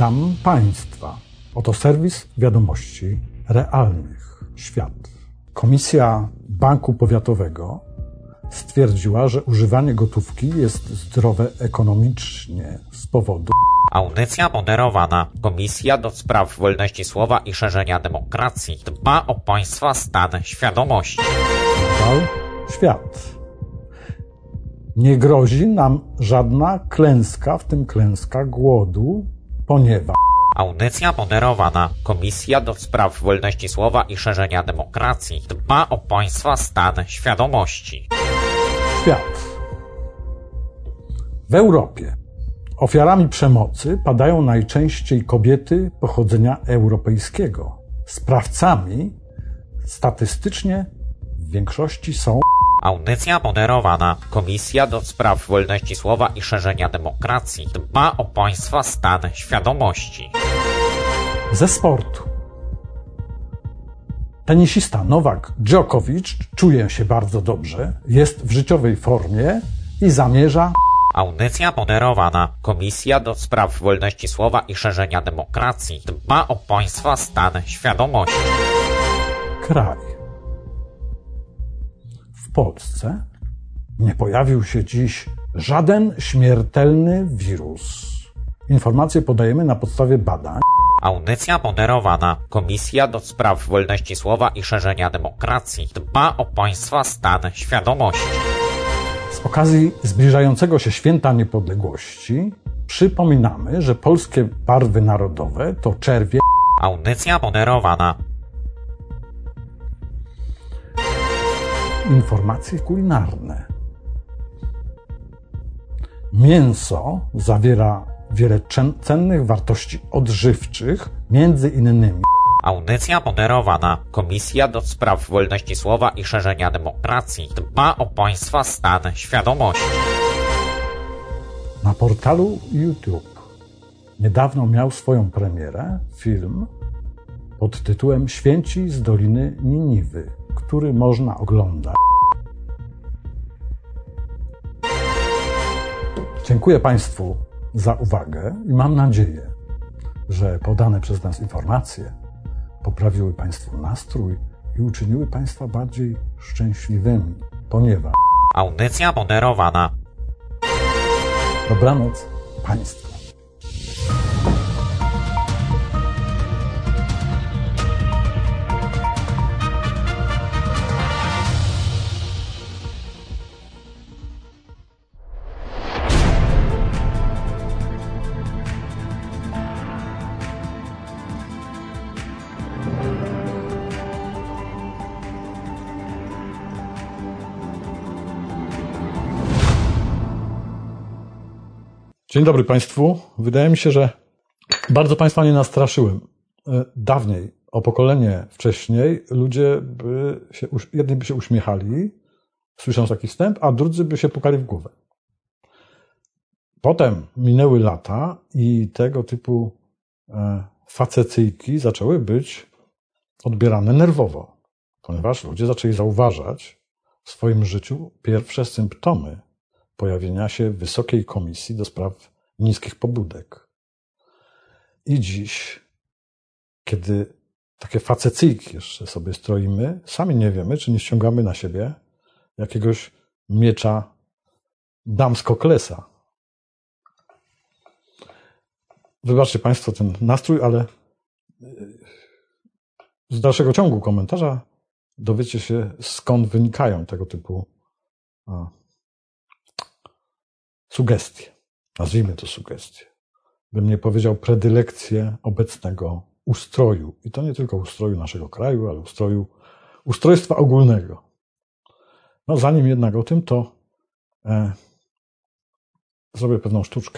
Witam Państwa. Oto serwis wiadomości realnych. Świat. Komisja Banku Powiatowego stwierdziła, że używanie gotówki jest zdrowe ekonomicznie z powodu... Audycja moderowana. Komisja do spraw wolności słowa i szerzenia demokracji dba o państwa stan świadomości. Nadal świat. Nie grozi nam żadna klęska, w tym klęska głodu, ponieważ... Audycja moderowana. Komisja do spraw wolności słowa i szerzenia demokracji dba o państwa stan świadomości. Świat. W Europie ofiarami przemocy padają najczęściej kobiety pochodzenia europejskiego. Sprawcami statystycznie w większości są... Audycja moderowana. Komisja do spraw wolności słowa i szerzenia demokracji dba o państwa stan świadomości. Ze sportu. Tenisista Nowak Djokovic czuje się bardzo dobrze, jest w życiowej formie i zamierza... Audycja moderowana. Komisja do spraw wolności słowa i szerzenia demokracji dba o państwa stan świadomości. Kraj. W Polsce nie pojawił się dziś żaden śmiertelny wirus. Informacje podajemy na podstawie badań. Audycja moderowana. Komisja do spraw wolności słowa i szerzenia demokracji dba o państwa stan świadomości. Z okazji zbliżającego się Święta Niepodległości przypominamy, że polskie barwy narodowe to czerwień. Audycja moderowana. Informacje kulinarne. Mięso zawiera wiele cennych wartości odżywczych, między innymi... Audycja moderowana. Komisja do spraw wolności słowa i szerzenia demokracji dba o państwa stan świadomości. Na portalu YouTube niedawno miał swoją premierę film pod tytułem Święci z Doliny Niniwy, który można oglądać. Dziękuję Państwu za uwagę i mam nadzieję, że podane przez nas informacje poprawiły Państwu nastrój i uczyniły Państwa bardziej szczęśliwymi, ponieważ... Audycja moderowana. Dobranoc Państwu. Dzień dobry Państwu. Wydaje mi się, że bardzo Państwa nie nastraszyłem. Dawniej, o pokolenie wcześniej, ludzie jedni by się uśmiechali, słysząc taki wstęp, a drudzy by się pukali w głowę. Potem minęły lata i tego typu facecyjki zaczęły być odbierane nerwowo, ponieważ ludzie zaczęli zauważać w swoim życiu pierwsze symptomy pojawienia się Wysokiej Komisji do spraw niskich pobudek. I dziś, kiedy takie facecyjki jeszcze sobie stroimy, sami nie wiemy, czy nie ściągamy na siebie jakiegoś miecza Damskoklesa. Wybaczcie Państwo ten nastrój, ale z dalszego ciągu komentarza dowiecie się, skąd wynikają tego typu sugestie. Nazwijmy to sugestie. Bym nie powiedział predylekcje obecnego ustroju. I to nie tylko ustroju naszego kraju, ale ustrojstwa ogólnego. No zanim jednak o tym, to zrobię pewną sztuczkę.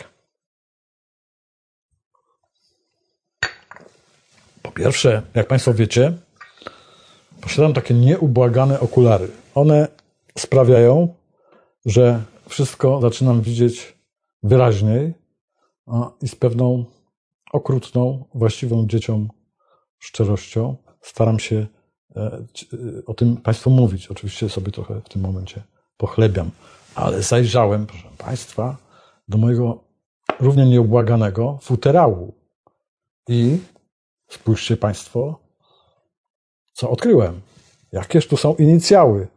Po pierwsze, jak Państwo wiecie, posiadam takie nieubłagane okulary. One sprawiają, że wszystko zaczynam widzieć wyraźniej i z pewną okrutną, właściwą dzieciom szczerością staram się o tym Państwu mówić. Oczywiście sobie trochę w tym momencie pochlebiam, ale zajrzałem, proszę Państwa, do mojego równie nieubłaganego futerału. I spójrzcie Państwo, co odkryłem. Jakież tu są inicjały.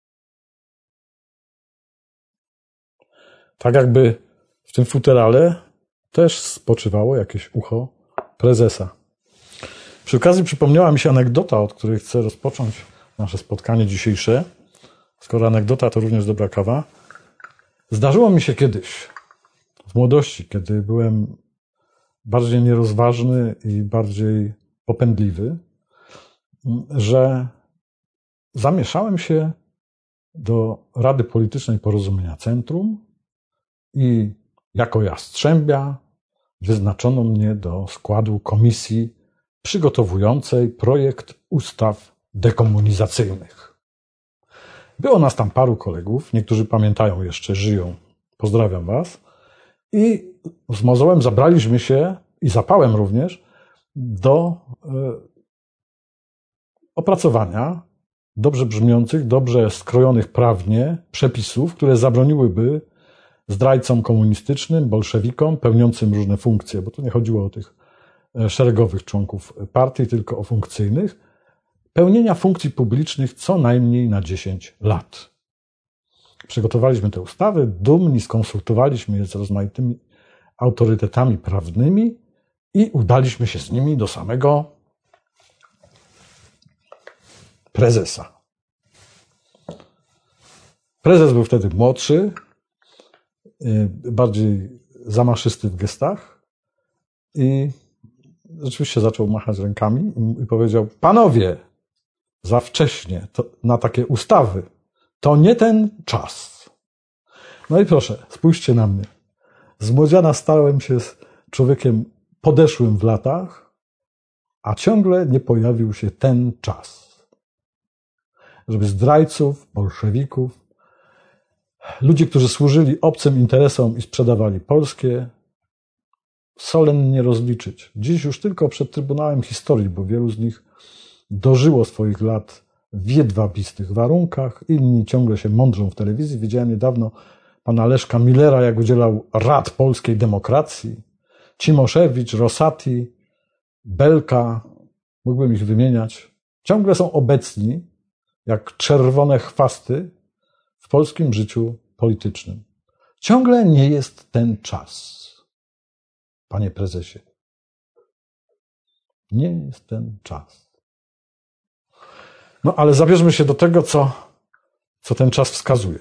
Tak jakby w tym futerale też spoczywało jakieś ucho prezesa. Przy okazji przypomniała mi się anegdota, od której chcę rozpocząć nasze spotkanie dzisiejsze. Skoro anegdota, to również dobra kawa. Zdarzyło mi się kiedyś, w młodości, kiedy byłem bardziej nierozważny i bardziej popędliwy, że zamieszałem się do Rady Politycznej Porozumienia Centrum i jako jastrzębia wyznaczono mnie do składu komisji przygotowującej projekt ustaw dekomunizacyjnych. Było nas tam paru kolegów, niektórzy pamiętają jeszcze, żyją, pozdrawiam was. I z mozołem zabraliśmy się, i zapałem również, do opracowania dobrze brzmiących, dobrze skrojonych prawnie przepisów, które zabroniłyby zdrajcom komunistycznym, bolszewikom, pełniącym różne funkcje, bo tu nie chodziło o tych szeregowych członków partii, tylko o funkcyjnych, pełnienia funkcji publicznych co najmniej na 10 lat. Przygotowaliśmy te ustawy, dumni skonsultowaliśmy je z rozmaitymi autorytetami prawnymi i udaliśmy się z nimi do samego prezesa. Prezes był wtedy młodszy, bardziej zamaszysty w gestach i rzeczywiście zaczął machać rękami i powiedział: panowie, za wcześnie na takie ustawy. To nie ten czas. No i proszę, spójrzcie na mnie. Z młodziana stałem się człowiekiem podeszłym w latach, a ciągle nie pojawił się ten czas. Żeby zdrajców, bolszewików, ludzi, którzy służyli obcym interesom i sprzedawali polskie, solennie rozliczyć. Dziś już tylko przed Trybunałem Historii, bo wielu z nich dożyło swoich lat w jedwabistych warunkach, inni ciągle się mądrzą w telewizji. Widziałem niedawno pana Leszka Millera, jak udzielał rad polskiej demokracji. Cimoszewicz, Rosati, Belka, mógłbym ich wymieniać. Ciągle są obecni, jak czerwone chwasty w polskim życiu politycznym. Ciągle nie jest ten czas, panie prezesie. Nie jest ten czas. No ale zabierzmy się do tego, co ten czas wskazuje.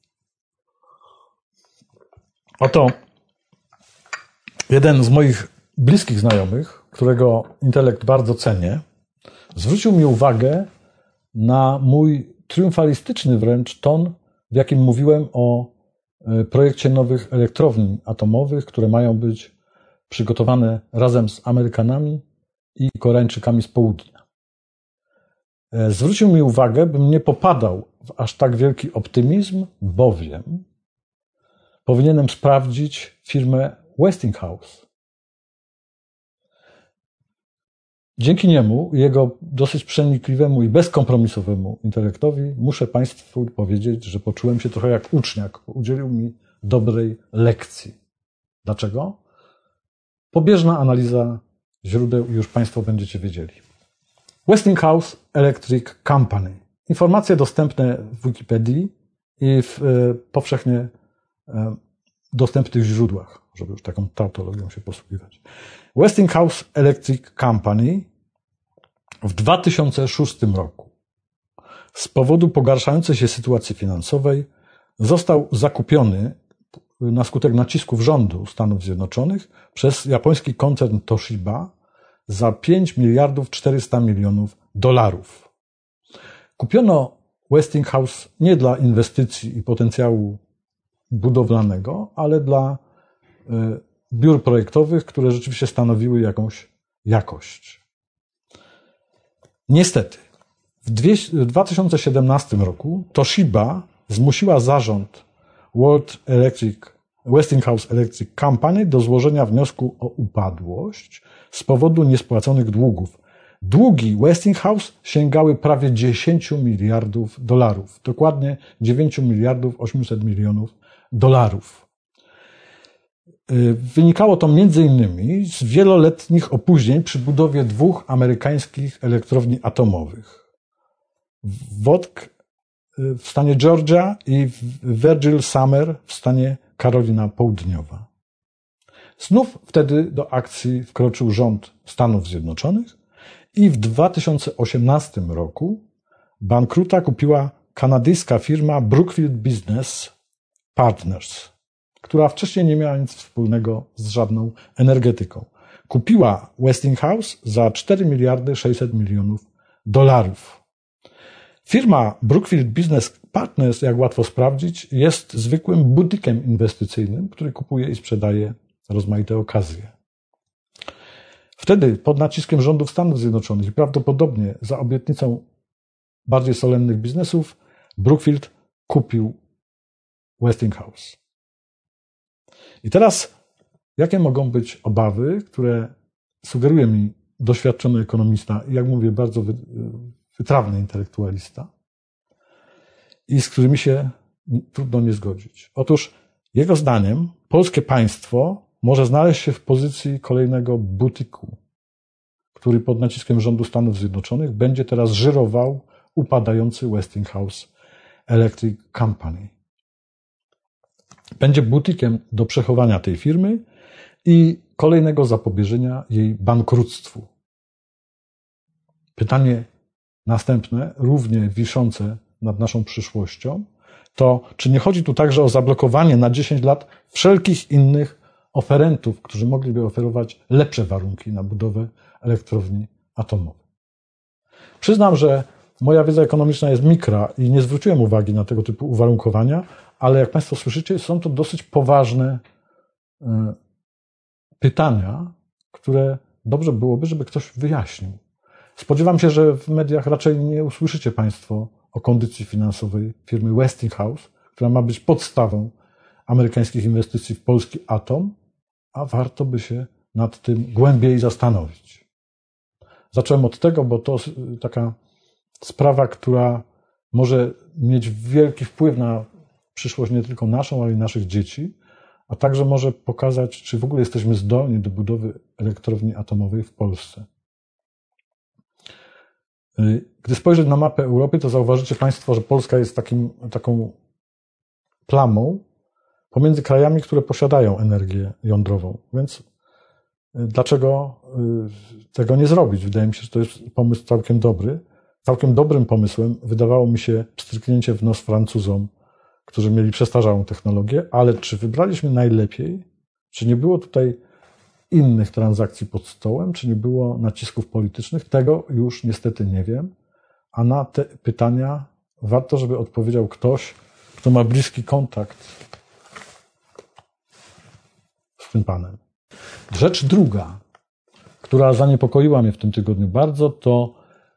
Oto jeden z moich bliskich znajomych, którego intelekt bardzo cenię, zwrócił mi uwagę na mój triumfalistyczny wręcz ton, w jakim mówiłem o projekcie nowych elektrowni atomowych, które mają być przygotowane razem z Amerykanami i Koreańczykami z południa. Zwrócił mi uwagę, bym nie popadał w aż tak wielki optymizm, bowiem powinienem sprawdzić firmę Westinghouse. Dzięki niemu, jego dosyć przenikliwemu i bezkompromisowemu intelektowi, muszę Państwu powiedzieć, że poczułem się trochę jak uczniak. Udzielił mi dobrej lekcji. Dlaczego? Pobieżna analiza źródeł i już Państwo będziecie wiedzieli. Westinghouse Electric Company. Informacje dostępne w Wikipedii i w powszechnie dostępnych źródłach, żeby już taką tautologią się posługiwać. Westinghouse Electric Company w 2006 roku z powodu pogarszającej się sytuacji finansowej został zakupiony na skutek nacisków rządu Stanów Zjednoczonych przez japoński koncern Toshiba za 5 miliardów 400 milionów dolarów. Kupiono Westinghouse nie dla inwestycji i potencjału budowlanego, ale dla biur projektowych, które rzeczywiście stanowiły jakąś jakość. Niestety, w 2017 roku Toshiba zmusiła zarząd Westinghouse Electric Company do złożenia wniosku o upadłość z powodu niespłaconych długów. Długi Westinghouse sięgały prawie 10 miliardów dolarów, dokładnie 9 miliardów 800 milionów dolarów. Wynikało to m.in. z wieloletnich opóźnień przy budowie 2 amerykańskich elektrowni atomowych. Wodk w stanie Georgia i Virgil Summer w stanie Karolina Południowa. Znów wtedy do akcji wkroczył rząd Stanów Zjednoczonych i w 2018 roku bankruta kupiła kanadyjska firma Brookfield Business Partners, która wcześniej nie miała nic wspólnego z żadną energetyką. Kupiła Westinghouse za 4 miliardy 600 milionów dolarów. Firma Brookfield Business Partners, jak łatwo sprawdzić, jest zwykłym butikiem inwestycyjnym, który kupuje i sprzedaje rozmaite okazje. Wtedy pod naciskiem rządów Stanów Zjednoczonych i prawdopodobnie za obietnicą bardziej solennych biznesów Brookfield kupił Westinghouse. I teraz jakie mogą być obawy, które sugeruje mi doświadczony ekonomista i jak mówię bardzo wytrawny intelektualista i z którymi się trudno nie zgodzić. Otóż jego zdaniem polskie państwo może znaleźć się w pozycji kolejnego butiku, który pod naciskiem rządu Stanów Zjednoczonych będzie teraz żyrował upadający Westinghouse Electric Company. Będzie butikiem do przechowania tej firmy i kolejnego zapobieżenia jej bankructwu. Pytanie następne, równie wiszące nad naszą przyszłością, to czy nie chodzi tu także o zablokowanie na 10 lat wszelkich innych oferentów, którzy mogliby oferować lepsze warunki na budowę elektrowni atomowej. Przyznam, że moja wiedza ekonomiczna jest mikra i nie zwróciłem uwagi na tego typu uwarunkowania, ale jak Państwo słyszycie, są to dosyć poważne pytania, które dobrze byłoby, żeby ktoś wyjaśnił. Spodziewam się, że w mediach raczej nie usłyszycie Państwo o kondycji finansowej firmy Westinghouse, która ma być podstawą amerykańskich inwestycji w polski atom, a warto by się nad tym głębiej zastanowić. Zacząłem od tego, bo to taka sprawa, która może mieć wielki wpływ na przyszłość nie tylko naszą, ale i naszych dzieci, a także może pokazać, czy w ogóle jesteśmy zdolni do budowy elektrowni atomowej w Polsce. Gdy spojrzeć na mapę Europy, to zauważycie Państwo, że Polska jest taką plamą pomiędzy krajami, które posiadają energię jądrową. Więc dlaczego tego nie zrobić? Wydaje mi się, że to jest pomysł całkiem dobry. Całkiem dobrym pomysłem wydawało mi się pstryknięcie w nos Francuzom, którzy mieli przestarzałą technologię, ale czy wybraliśmy najlepiej? Czy nie było tutaj innych transakcji pod stołem? Czy nie było nacisków politycznych? Tego już niestety nie wiem. A na te pytania warto, żeby odpowiedział ktoś, kto ma bliski kontakt z tym panem. Rzecz druga, która zaniepokoiła mnie w tym tygodniu bardzo, to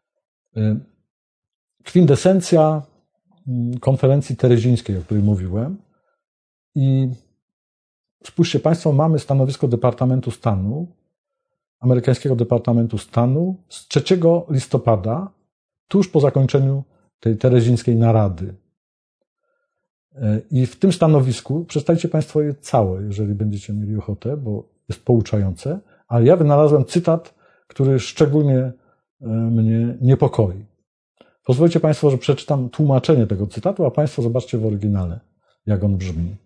kwintesencja konferencji terezińskiej, o której mówiłem. I spójrzcie Państwo, mamy stanowisko Departamentu Stanu, amerykańskiego Departamentu Stanu z 3 listopada, tuż po zakończeniu tej terezińskiej narady. I w tym stanowisku, przeczytajcie Państwo je całe, jeżeli będziecie mieli ochotę, bo jest pouczające, ale ja wynalazłem cytat, który szczególnie mnie niepokoi. Pozwólcie Państwo, że przeczytam tłumaczenie tego cytatu, a Państwo zobaczcie w oryginale, jak on brzmi.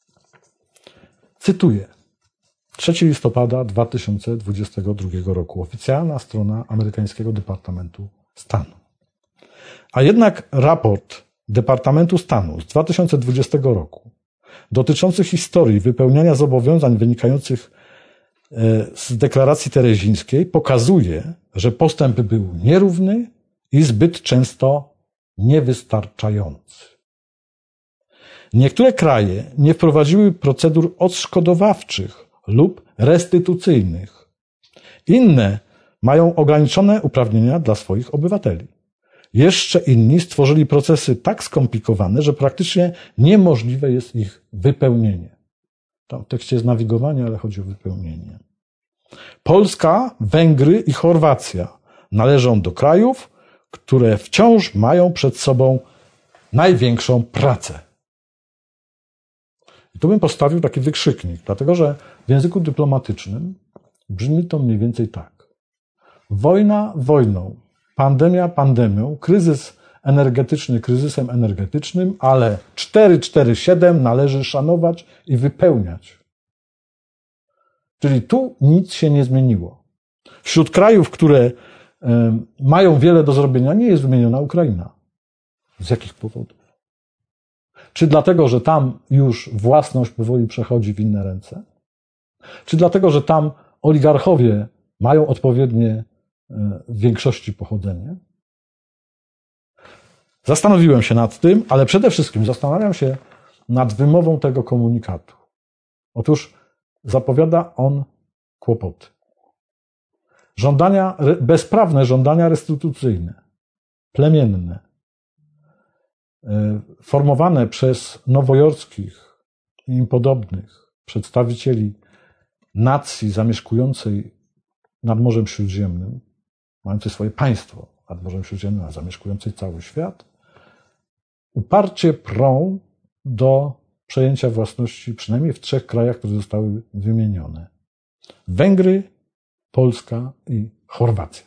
Cytuję. 3 listopada 2022 roku. Oficjalna strona amerykańskiego Departamentu Stanu. A jednak raport Departamentu Stanu z 2020 roku dotyczący historii wypełniania zobowiązań wynikających z deklaracji terezińskiej pokazuje, że postęp był nierówny i zbyt często niewystarczający. Niektóre kraje nie wprowadziły procedur odszkodowawczych lub restytucyjnych. Inne mają ograniczone uprawnienia dla swoich obywateli. Jeszcze inni stworzyli procesy tak skomplikowane, że praktycznie niemożliwe jest ich wypełnienie. Tam w tekście jest nawigowanie, ale chodzi o wypełnienie. Polska, Węgry i Chorwacja należą do krajów, które wciąż mają przed sobą największą pracę. I tu bym postawił taki wykrzyknik, dlatego że w języku dyplomatycznym brzmi to mniej więcej tak. Wojna wojną, pandemia pandemią, kryzys energetyczny kryzysem energetycznym, ale 447 należy szanować i wypełniać. Czyli tu nic się nie zmieniło. Wśród krajów, które mają wiele do zrobienia, nie jest wymieniona Ukraina. Z jakich powodów? Czy dlatego, że tam już własność powoli przechodzi w inne ręce? Czy dlatego, że tam oligarchowie mają odpowiednie w większości pochodzenie? Zastanowiłem się nad tym, ale przede wszystkim zastanawiam się nad wymową tego komunikatu. Otóż zapowiada on kłopoty. Bezprawne żądania restytucyjne, plemienne, formowane przez nowojorskich i im podobnych przedstawicieli nacji zamieszkującej nad Morzem Śródziemnym, mającej swoje państwo nad Morzem Śródziemnym, a zamieszkującej cały świat, uparcie prą do przejęcia własności przynajmniej w 3 krajach, które zostały wymienione. Węgry, Polska i Chorwacja.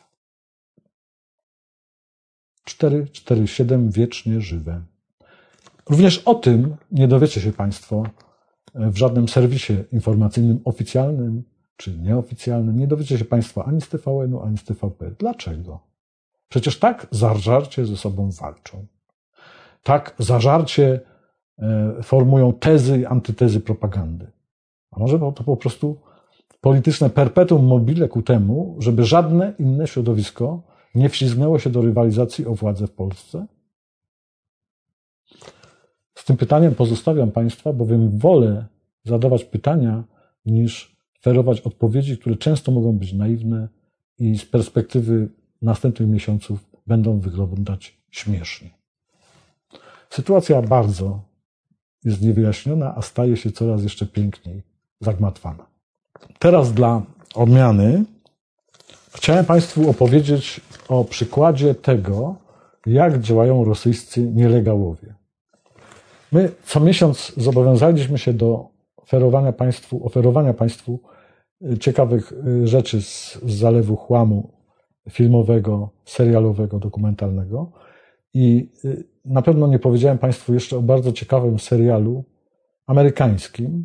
447 wiecznie żywe. Również o tym nie dowiecie się Państwo w żadnym serwisie informacyjnym oficjalnym czy nieoficjalnym. Nie dowiecie się Państwo ani z TVN-u, ani z TVP. Dlaczego? Przecież tak zażarcie ze sobą walczą. Tak zażarcie formują tezy i antytezy propagandy. A może to po prostu polityczne perpetuum mobile ku temu, żeby żadne inne środowisko nie wślizgnęło się do rywalizacji o władzę w Polsce? Z tym pytaniem pozostawiam Państwa, bowiem wolę zadawać pytania, niż ferować odpowiedzi, które często mogą być naiwne i z perspektywy następnych miesiąców będą wyglądać śmiesznie. Sytuacja bardzo jest niewyjaśniona, a staje się coraz jeszcze piękniej zagmatwana. Teraz dla odmiany chciałem Państwu opowiedzieć o przykładzie tego, jak działają rosyjscy nielegałowie. My co miesiąc zobowiązaliśmy się do oferowania Państwu ciekawych rzeczy z zalewu chłamu filmowego, serialowego, dokumentalnego. I na pewno nie powiedziałem Państwu jeszcze o bardzo ciekawym serialu amerykańskim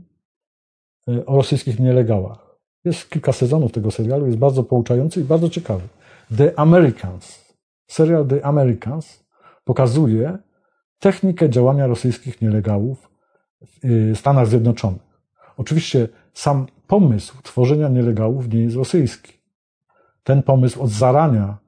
o rosyjskich nielegałach. Jest kilka sezonów tego serialu, jest bardzo pouczający i bardzo ciekawy. The Americans. Serial The Americans pokazuje technikę działania rosyjskich nielegałów w Stanach Zjednoczonych. Oczywiście sam pomysł tworzenia nielegałów nie jest rosyjski. Ten pomysł od zarania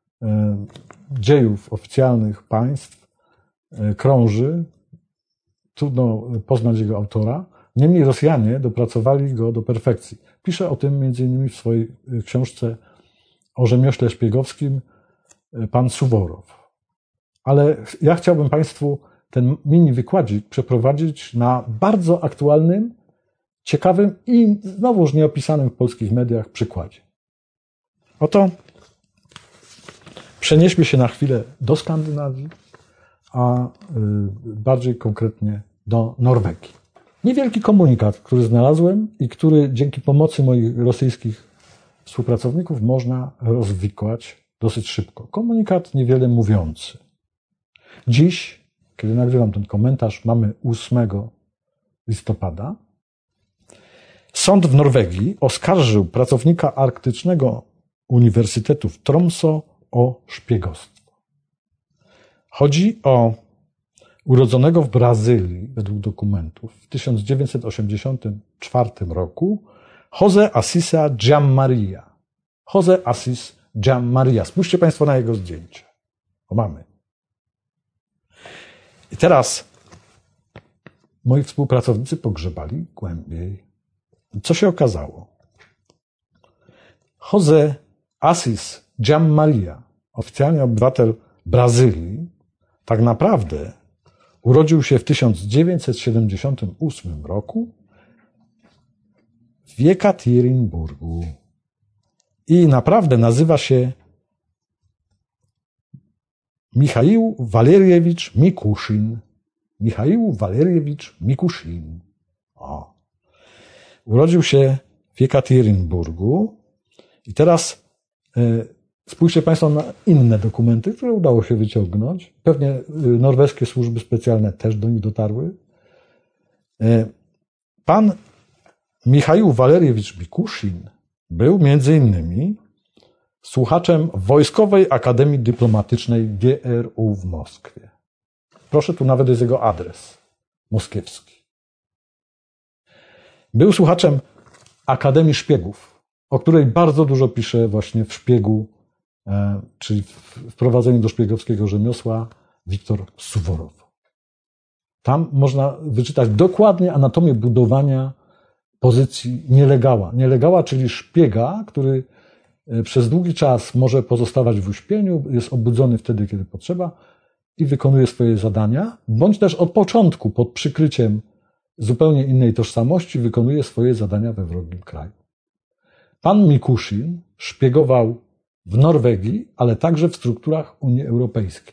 dziejów oficjalnych państw krąży. Trudno poznać jego autora. Niemniej Rosjanie dopracowali go do perfekcji. Pisze o tym m.in. w swojej książce o rzemiośle szpiegowskim pan Suworow. Ale ja chciałbym Państwu ten mini wykładzik przeprowadzić na bardzo aktualnym, ciekawym i znowuż nieopisanym w polskich mediach przykładzie. Oto przenieśmy się na chwilę do Skandynawii, a bardziej konkretnie do Norwegii. Niewielki komunikat, który znalazłem i który dzięki pomocy moich rosyjskich współpracowników można rozwikłać dosyć szybko. Komunikat niewiele mówiący. Dziś, kiedy nagrywam ten komentarz, mamy 8 listopada. Sąd w Norwegii oskarżył pracownika Arktycznego Uniwersytetu w Tromsø o szpiegostwo. Chodzi o urodzonego w Brazylii, według dokumentów, w 1984 roku José Assisa Giammaria. José Assis Giammaria. Spójrzcie Państwo na jego zdjęcie. O, mamy. I teraz moi współpracownicy pogrzebali głębiej. Co się okazało? José Assis Giammaria, oficjalnie obywatel Brazylii, tak naprawdę urodził się w 1978 roku w Jekaterynburgu i naprawdę nazywa się Michaił Walerjewicz Mikuszin. Michaił Walerjewicz Mikuszin. Urodził się w Jekaterynburgu i teraz spójrzcie Państwo na inne dokumenty, które udało się wyciągnąć. Pewnie norweskie służby specjalne też do nich dotarły. Pan Michał Walerjewicz Mikuszin był między innymi słuchaczem Wojskowej Akademii Dyplomatycznej GRU w Moskwie. Proszę, tu nawet jest jego adres moskiewski. Był słuchaczem Akademii Szpiegów, o której bardzo dużo pisze właśnie w Szpiegu, czyli w Wprowadzeniu do szpiegowskiego rzemiosła, Wiktor Suworow. Tam można wyczytać dokładnie anatomię budowania pozycji nielegała. Nielegała, czyli szpiega, który przez długi czas może pozostawać w uśpieniu, jest obudzony wtedy, kiedy potrzeba i wykonuje swoje zadania, bądź też od początku, pod przykryciem zupełnie innej tożsamości, wykonuje swoje zadania we wrogim kraju. Pan Mikuszin szpiegował w Norwegii, ale także w strukturach Unii Europejskiej.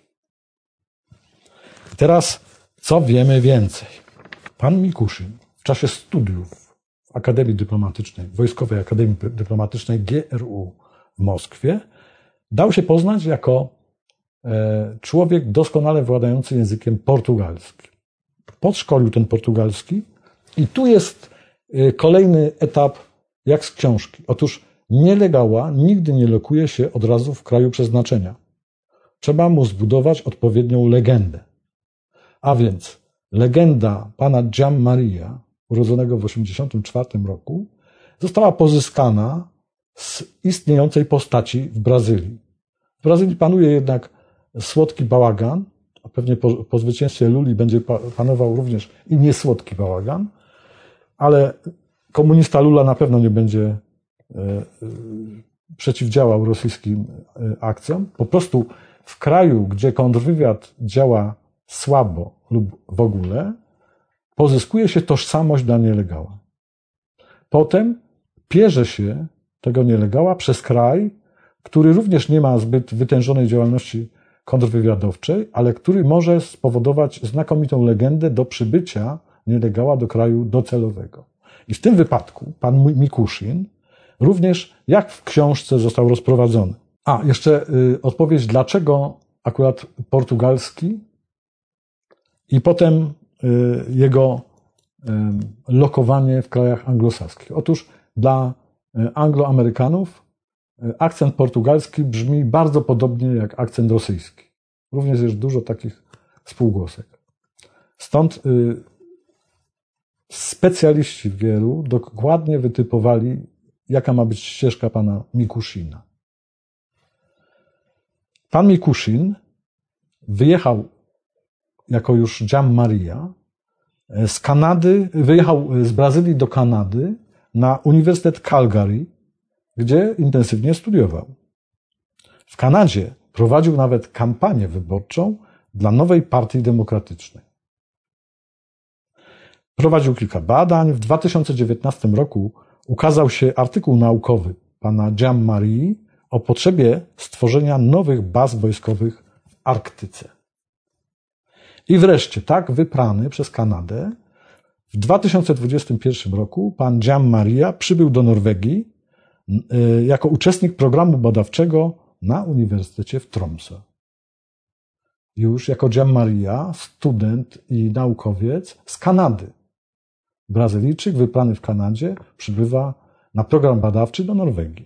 I teraz, co wiemy więcej? Pan Mikuszin w czasie studiów w Akademii Dyplomatycznej, Wojskowej Akademii Dyplomatycznej GRU w Moskwie, dał się poznać jako człowiek doskonale władający językiem portugalskim. Podszkolił ten portugalski i tu jest kolejny etap jak z książki. Otóż nielegała nigdy nie lokuje się od razu w kraju przeznaczenia. Trzeba mu zbudować odpowiednią legendę. A więc legenda pana Gianmaria, urodzonego w 1984 roku, została pozyskana z istniejącej postaci w Brazylii. W Brazylii panuje jednak słodki bałagan, a pewnie po zwycięstwie Luli będzie panował również i niesłodki bałagan, ale komunista Lula na pewno nie będzie przeciwdziałał rosyjskim akcjom. Po prostu w kraju, gdzie kontrwywiad działa słabo lub w ogóle, pozyskuje się tożsamość dla nielegała. Potem pierze się tego nielegała przez kraj, który również nie ma zbyt wytężonej działalności kontrwywiadowczej, ale który może spowodować znakomitą legendę do przybycia nielegała do kraju docelowego. I w tym wypadku pan Mikuszin również jak w książce został rozprowadzony. A, jeszcze odpowiedź, dlaczego akurat portugalski i potem jego lokowanie w krajach anglosaskich. Otóż dla Angloamerykanów akcent portugalski brzmi bardzo podobnie jak akcent rosyjski. Również jest dużo takich spółgłosek. Stąd specjaliści w GRU dokładnie wytypowali, jaka ma być ścieżka pana Mikuszina. Pan Mikuszin wyjechał jako już Gianmaria z Kanady, wyjechał z Brazylii do Kanady na Uniwersytet Calgary, gdzie intensywnie studiował. W Kanadzie prowadził nawet kampanię wyborczą dla nowej partii demokratycznej. Prowadził kilka badań. W 2019 roku ukazał się artykuł naukowy pana Gianmarii o potrzebie stworzenia nowych baz wojskowych w Arktyce. I wreszcie, tak wyprany przez Kanadę, w 2021 roku pan Gianmaria przybył do Norwegii jako uczestnik programu badawczego na Uniwersytecie w Tromsø. Już jako Gianmaria, student i naukowiec z Kanady. Brazylijczyk wybrany w Kanadzie przybywa na program badawczy do Norwegii.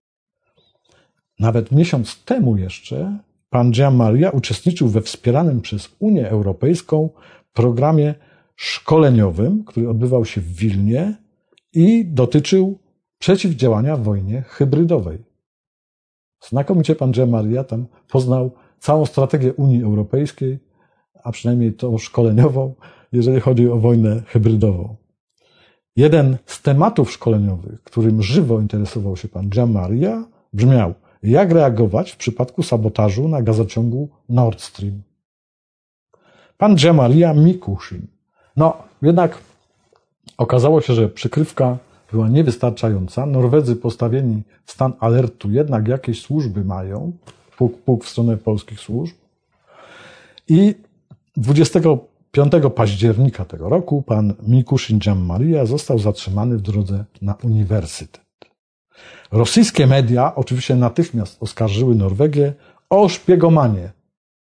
Nawet miesiąc temu jeszcze pan Gianmaria uczestniczył we wspieranym przez Unię Europejską programie szkoleniowym, który odbywał się w Wilnie i dotyczył przeciwdziałania wojnie hybrydowej. Znakomicie pan Gianmaria tam poznał całą strategię Unii Europejskiej, a przynajmniej tą szkoleniową, jeżeli chodzi o wojnę hybrydową. Jeden z tematów szkoleniowych, którym żywo interesował się pan Gianmaria, brzmiał: jak reagować w przypadku sabotażu na gazociągu Nord Stream. Pan Gianmaria Mikuszin. No, jednak okazało się, że przykrywka była niewystarczająca. Norwedzy postawieni w stan alertu jednak jakieś służby mają, puk w stronę polskich służb. I 25 5 października tego roku pan Mikuszyn Gianmaria został zatrzymany w drodze na uniwersytet. Rosyjskie media oczywiście natychmiast oskarżyły Norwegię o szpiegomanię.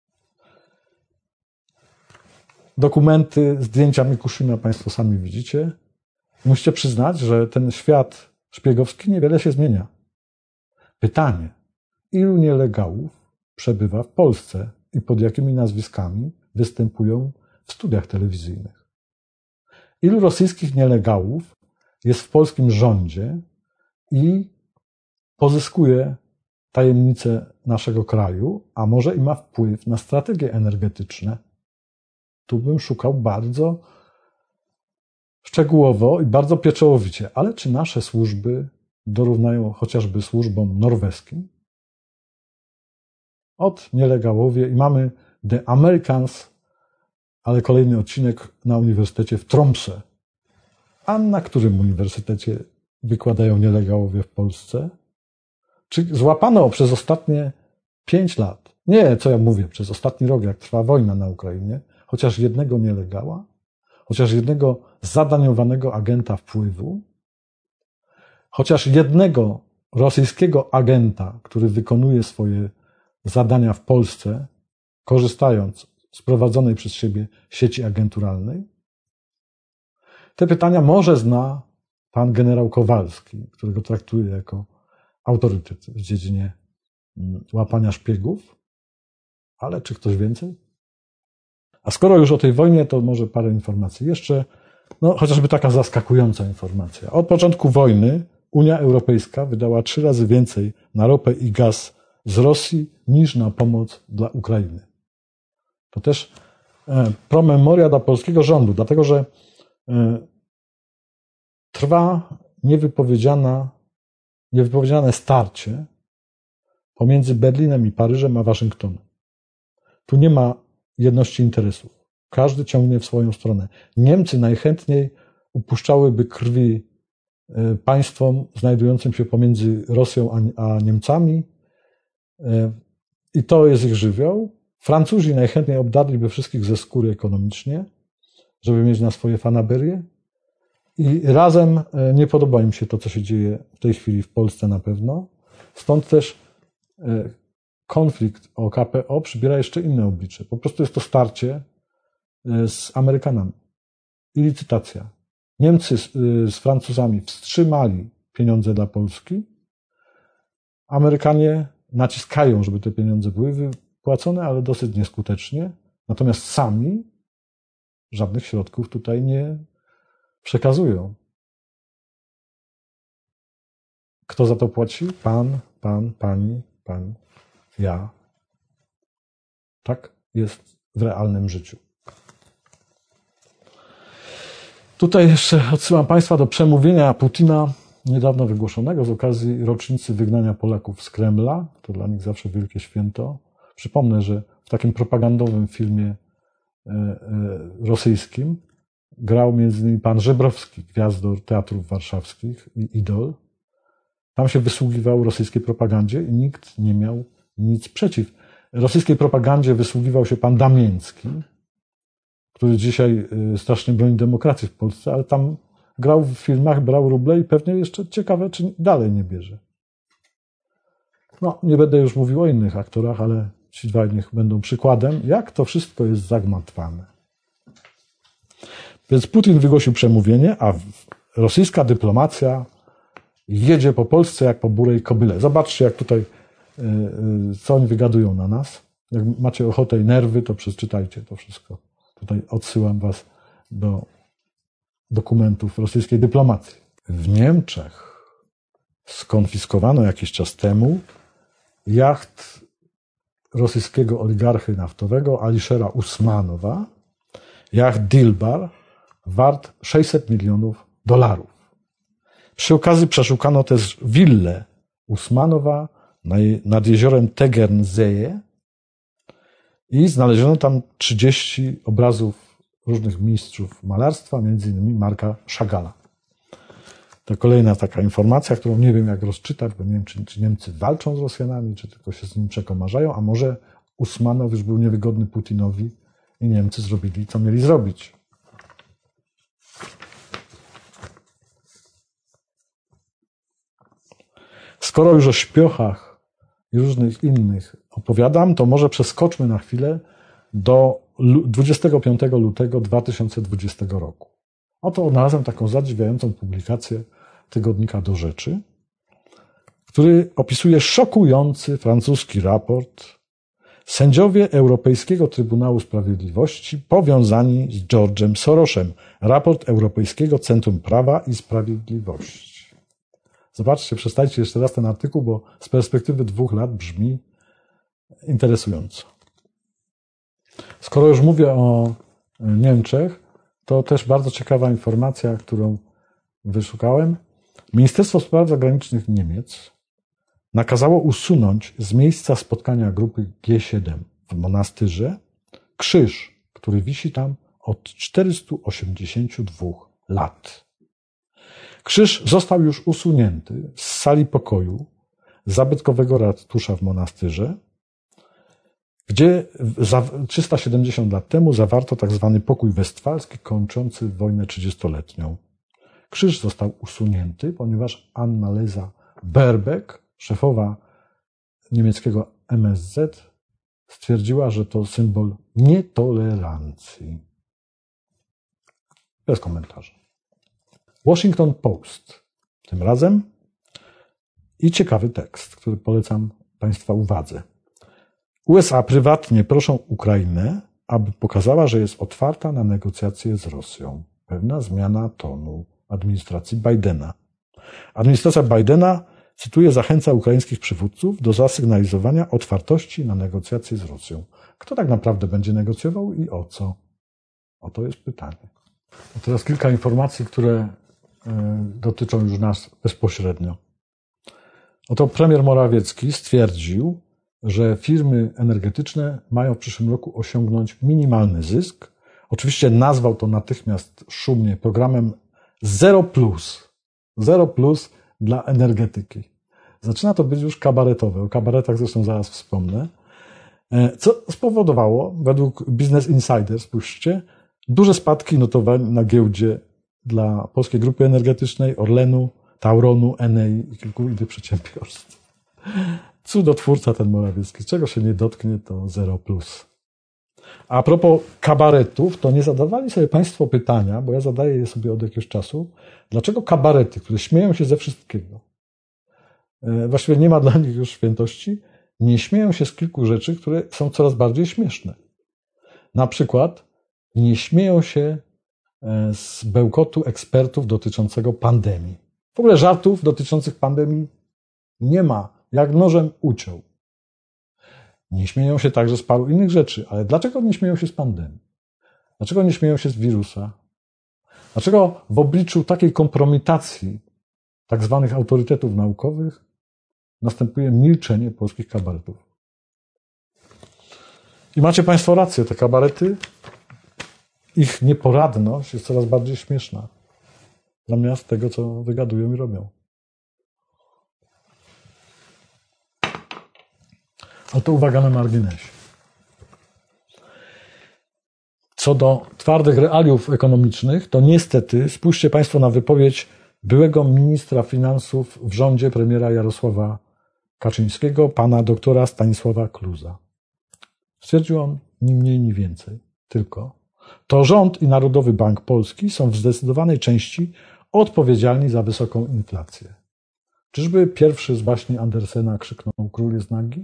Dokumenty, zdjęcia Mikuszyna państwo sami widzicie. Musicie przyznać, że ten świat szpiegowski niewiele się zmienia. Pytanie, ilu nielegałów przebywa w Polsce i pod jakimi nazwiskami występują w studiach telewizyjnych? Ilu rosyjskich nielegałów jest w polskim rządzie i pozyskuje tajemnice naszego kraju, a może i ma wpływ na strategie energetyczne? Tu bym szukał bardzo szczegółowo i bardzo pieczołowicie. Ale czy nasze służby dorównają chociażby służbom norweskim? Od nielegałowie i mamy The Americans, ale kolejny odcinek na uniwersytecie w Tromsø. A na którym uniwersytecie wykładają nielegałowie w Polsce? Czy złapano przez ostatnie 5 lat, nie, co ja mówię, przez ostatni rok, jak trwa wojna na Ukrainie, chociaż jednego nielegała, chociaż jednego zadaniowanego agenta wpływu, chociaż jednego rosyjskiego agenta, który wykonuje swoje zadania w Polsce, korzystając z prowadzonej przez siebie sieci agenturalnej? Te pytania może zna pan generał Kowalski, którego traktuję jako autorytet w dziedzinie łapania szpiegów, ale czy ktoś więcej? A skoro już o tej wojnie, to może parę informacji jeszcze, chociażby taka zaskakująca informacja. Od początku wojny Unia Europejska wydała 3 razy więcej na ropę i gaz z Rosji niż na pomoc dla Ukrainy. To też promemoria dla polskiego rządu, dlatego że trwa niewypowiedziane starcie pomiędzy Berlinem i Paryżem a Waszyngtonem. Tu nie ma jedności interesów. Każdy ciągnie w swoją stronę. Niemcy najchętniej upuszczałyby krwi państwom znajdującym się pomiędzy Rosją a Niemcami i to jest ich żywioł. Francuzi najchętniej obdarliby wszystkich ze skóry ekonomicznie, żeby mieć na swoje fanaberie. I razem nie podoba im się to, co się dzieje w tej chwili w Polsce na pewno. Stąd też konflikt o KPO przybiera jeszcze inne oblicze. Po prostu jest to starcie z Amerykanami i licytacja. Niemcy z Francuzami wstrzymali pieniądze dla Polski. Amerykanie naciskają, żeby te pieniądze były wypłacone, ale dosyć nieskutecznie. Natomiast sami żadnych środków tutaj nie przekazują. Kto za to płaci? Pan, pani, ja. Tak jest w realnym życiu. Tutaj jeszcze odsyłam Państwa do przemówienia Putina niedawno wygłoszonego z okazji rocznicy wygnania Polaków z Kremla. To dla nich zawsze wielkie święto. Przypomnę, że w takim propagandowym filmie rosyjskim grał m.in. pan Żebrowski, gwiazdor teatrów warszawskich i idol. Tam się wysługiwał rosyjskiej propagandzie i nikt nie miał nic przeciw. Rosyjskiej propagandzie wysługiwał się pan Damiński, który dzisiaj strasznie broni demokracji w Polsce, ale tam grał w filmach, brał ruble i pewnie jeszcze ciekawe, czy dalej nie bierze. Nie będę już mówił o innych aktorach, ale ci dwaj niech będą przykładem, jak to wszystko jest zagmatwane. Więc Putin wygłosił przemówienie, a rosyjska dyplomacja jedzie po Polsce jak po burej kobyle. Zobaczcie, jak tutaj, co oni wygadują na nas. Jak macie ochotę i nerwy, to przeczytajcie to wszystko. Tutaj odsyłam was do dokumentów rosyjskiej dyplomacji. W Niemczech skonfiskowano jakiś czas temu jacht rosyjskiego oligarchy naftowego Aliszera Usmanowa, jacht Dilbar, wart $600 milionów. Przy okazji przeszukano też willę Usmanowa nad jeziorem Tegernsee i znaleziono tam 30 obrazów różnych mistrzów malarstwa, między innymi Marka Chagalla. To kolejna taka informacja, którą nie wiem jak rozczytać, bo nie wiem, czy Niemcy walczą z Rosjanami, czy tylko się z nim przekomarzają, a może Usmanow już był niewygodny Putinowi i Niemcy zrobili, co mieli zrobić. Skoro już o śpiochach i różnych innych opowiadam, to może przeskoczmy na chwilę do 25 lutego 2020 roku. Oto odnalazłem taką zadziwiającą publikację tygodnika Do Rzeczy, który opisuje szokujący francuski raport Sędziowie Europejskiego Trybunału Sprawiedliwości powiązani z George'em Sorosem. Raport Europejskiego Centrum Prawa i Sprawiedliwości. Zobaczcie, przeczytajcie jeszcze raz ten artykuł, bo z perspektywy 2 lat brzmi interesująco. Skoro już mówię o Niemczech, to też bardzo ciekawa informacja, którą wyszukałem. Ministerstwo Spraw Zagranicznych Niemiec nakazało usunąć z miejsca spotkania grupy G7 w Monastyrze krzyż, który wisi tam od 482 lat. Krzyż został już usunięty z sali pokoju zabytkowego ratusza w Monastyrze, gdzie 370 lat temu zawarto tzw. pokój westfalski kończący wojnę 30-letnią. Krzyż został usunięty, ponieważ Annalena Baerbock, szefowa niemieckiego MSZ, stwierdziła, że to symbol nietolerancji. Bez komentarzy. Washington Post tym razem i ciekawy tekst, który polecam Państwa uwadze. USA prywatnie proszą Ukrainę, aby pokazała, że jest otwarta na negocjacje z Rosją. Pewna zmiana tonu administracji Bidena. Administracja Bidena, cytuję, zachęca ukraińskich przywódców do zasygnalizowania otwartości na negocjacje z Rosją. Kto tak naprawdę będzie negocjował i o co? Oto jest pytanie. A teraz kilka informacji, które dotyczą już nas bezpośrednio. Oto premier Morawiecki stwierdził, że firmy energetyczne mają w przyszłym roku osiągnąć minimalny zysk. Oczywiście nazwał to natychmiast szumnie programem Zero Plus. Zero Plus dla energetyki. Zaczyna to być już kabaretowe. O kabaretach zresztą zaraz wspomnę. Co spowodowało, według Business Insider, spójrzcie, duże spadki notowań na giełdzie dla Polskiej Grupy Energetycznej, Orlenu, Tauronu, Enei i kilku innych przedsiębiorstw. Cudotwórca ten Morawiecki. Czego się nie dotknie, to Zero Plus. A propos kabaretów, to nie zadawali sobie Państwo pytania, bo ja zadaję je sobie od jakiegoś czasu, dlaczego kabarety, które śmieją się ze wszystkiego, właściwie nie ma dla nich już świętości, nie śmieją się z kilku rzeczy, które są coraz bardziej śmieszne. Na przykład nie śmieją się z bełkotu ekspertów dotyczącego pandemii. W ogóle żartów dotyczących pandemii nie ma. Jak nożem uciął. Nie śmieją się także z paru innych rzeczy. Ale dlaczego nie śmieją się z pandemii? Dlaczego nie śmieją się z wirusa? Dlaczego w obliczu takiej kompromitacji tak zwanych autorytetów naukowych następuje milczenie polskich kabaretów? I macie Państwo rację, te kabarety, ich nieporadność jest coraz bardziej śmieszna. Zamiast tego, co wygadują i robią. Ale to uwaga na marginesie. Co do twardych realiów ekonomicznych, to niestety spójrzcie Państwo na wypowiedź byłego ministra finansów w rządzie premiera Jarosława Kaczyńskiego, pana doktora Stanisława Kluza. Stwierdził on ni mniej, ni więcej, tylko to rząd i Narodowy Bank Polski są w zdecydowanej części odpowiedzialni za wysoką inflację. Czyżby pierwszy z baśni Andersena krzyknął: król jest nagi?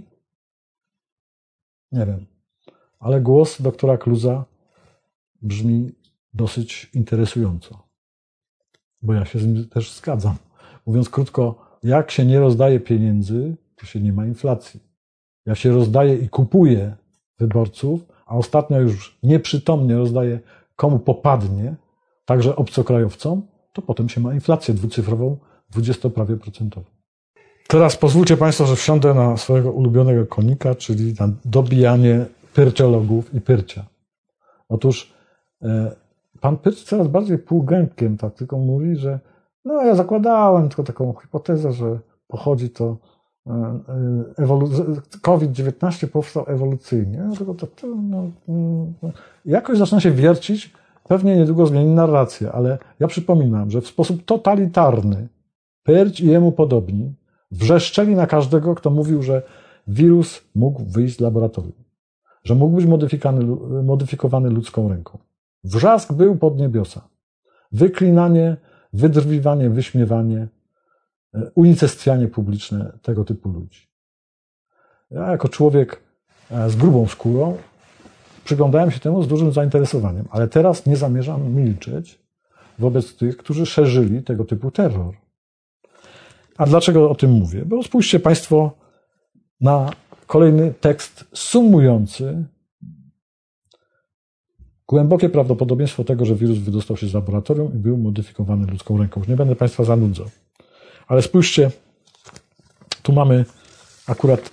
Nie wiem, ale głos doktora Kluza brzmi dosyć interesująco, bo ja się z nim też zgadzam. Mówiąc krótko, jak się nie rozdaje pieniędzy, to się nie ma inflacji. Jak się rozdaje i kupuje wyborców, a ostatnio już nieprzytomnie rozdaje komu popadnie, także obcokrajowcom, to potem się ma inflację dwucyfrową, 20 prawie procentową. Teraz pozwólcie Państwo, że wsiądę na swojego ulubionego konika, czyli na dobijanie pyrciologów i pyrcia. Otóż pan Pyrć coraz bardziej półgębkiem tak tylko mówi, że no ja zakładałem tylko taką hipotezę, że pochodzi to COVID-19 powstał ewolucyjnie, jakoś zaczyna się wiercić, pewnie niedługo zmieni narrację, ale ja przypominam, że w sposób totalitarny Pyrć i jemu podobni wrzeszczeli na każdego, kto mówił, że wirus mógł wyjść z laboratorium, że mógł być modyfikowany ludzką ręką. Wrzask był pod niebiosa. Wyklinanie, wydrwiwanie, wyśmiewanie, unicestwianie publiczne tego typu ludzi. Ja jako człowiek z grubą skórą przyglądałem się temu z dużym zainteresowaniem, ale teraz nie zamierzam milczeć wobec tych, którzy szerzyli tego typu terror. A dlaczego o tym mówię? Bo spójrzcie Państwo na kolejny tekst sumujący głębokie prawdopodobieństwo tego, że wirus wydostał się z laboratorium i był modyfikowany ludzką ręką. Już nie będę Państwa zanudzał. Ale spójrzcie, tu mamy akurat